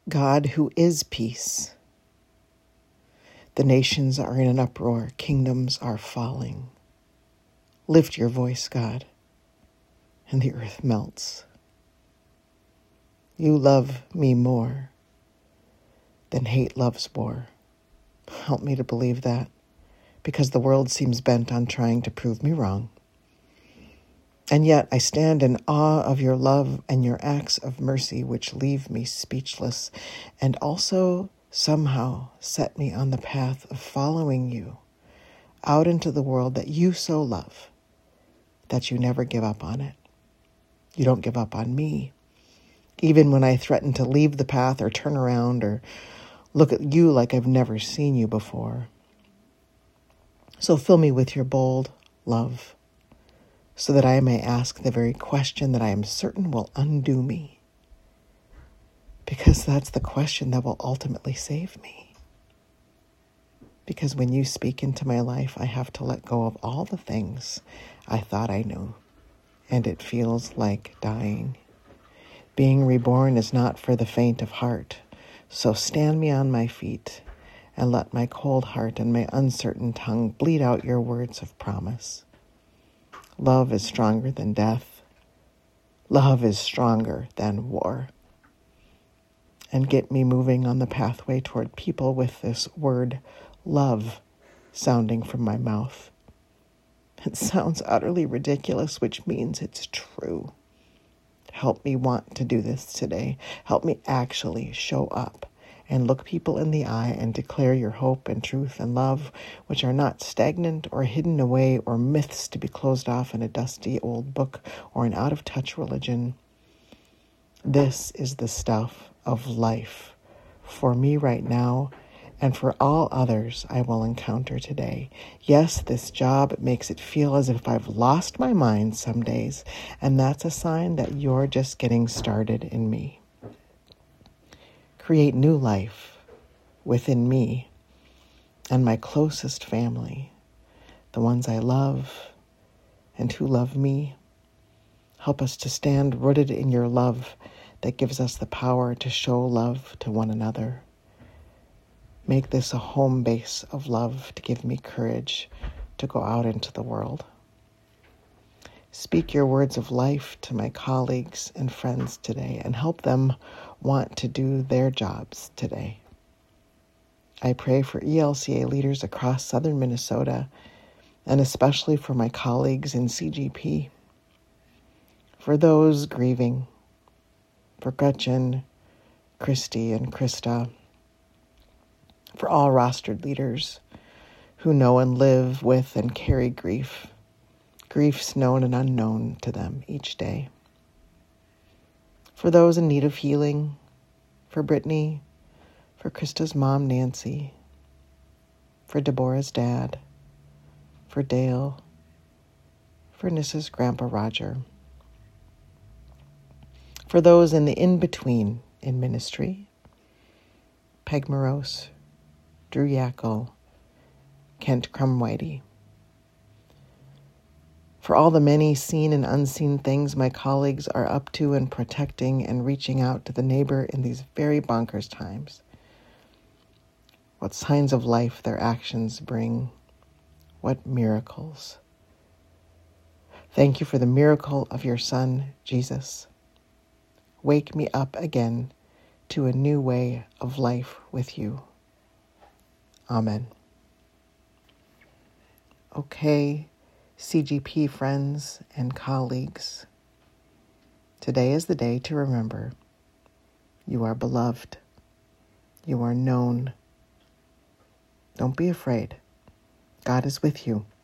God who is peace. The nations are in an uproar, kingdoms are falling. Lift your voice, God, and the earth melts. You love me more than hate loves war. Help me to believe that, because the world seems bent on trying to prove me wrong. And yet I stand in awe of your love and your acts of mercy, which leave me speechless and also somehow set me on the path of following you out into the world that you so love, that you never give up on it. You don't give up on me, even when I threaten to leave the path or turn around or look at you like I've never seen you before. So fill me with your bold love, so that I may ask the very question that I am certain will undo me, because that's the question that will ultimately save me. Because when you speak into my life, I have to let go of all the things I thought I knew, and it feels like dying. Being reborn is not for the faint of heart, so stand me on my feet and let my cold heart and my uncertain tongue bleed out your words of promise. Love is stronger than death. Love is stronger than war. And get me moving on the pathway toward people with this word, love, sounding from my mouth. It sounds utterly ridiculous, which means it's true. Help me want to do this today. Help me actually show up and look people in the eye and declare your hope and truth and love, which are not stagnant or hidden away or myths to be closed off in a dusty old book or an out-of-touch religion. This is the stuff of life for me right now and for all others I will encounter today. Yes, this job makes it feel as if I've lost my mind some days, and that's a sign that you're just getting started in me. Create new life within me and my closest family, the ones I love and who love me. Help us to stand rooted in your love that gives us the power to show love to one another. Make this a home base of love to give me courage to go out into the world. Speak your words of life to my colleagues and friends today and help them want to do their jobs today. I pray for ELCA leaders across southern Minnesota and especially for my colleagues in CGP, for those grieving, for Gretchen, Christy, and Krista, for all rostered leaders who know and live with and carry grief, griefs known and unknown to them each day. For those in need of healing, for Brittany, for Krista's mom, Nancy, for Deborah's dad, for Dale, for Nissa's grandpa, Roger. For those in the in-between in ministry, Peg Morose, Drew Yackel, Kent Crumwhitey. For all the many seen and unseen things my colleagues are up to and protecting and reaching out to the neighbor in these very bonkers times. What signs of life their actions bring. What miracles. Thank you for the miracle of your Son, Jesus. Wake me up again to a new way of life with you. Amen. Okay, CGP friends and colleagues, today is the day to remember you are beloved. You are known. Don't be afraid. God is with you.